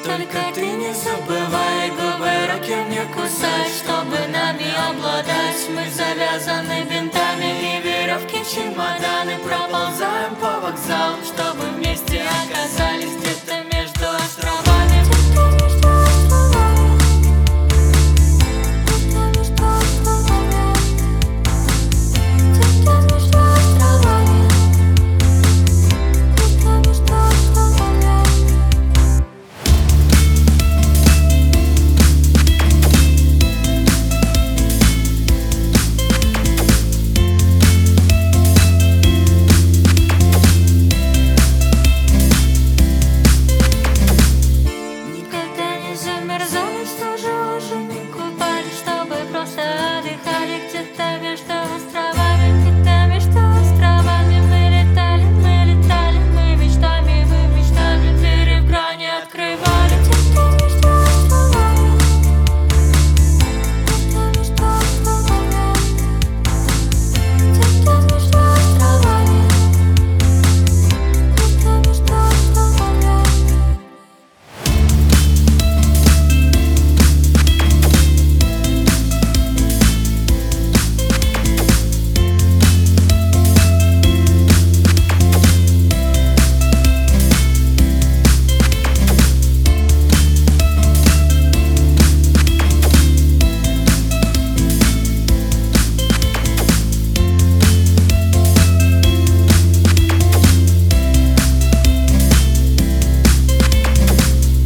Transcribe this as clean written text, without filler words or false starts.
Только ты не забывай, губы, руки мне кусать. Чтобы нами обладать, мы завязаны бинтами. И веревки, чемоданы, проползаем по вокзалам, чтобы вместе оказались где-то между островами.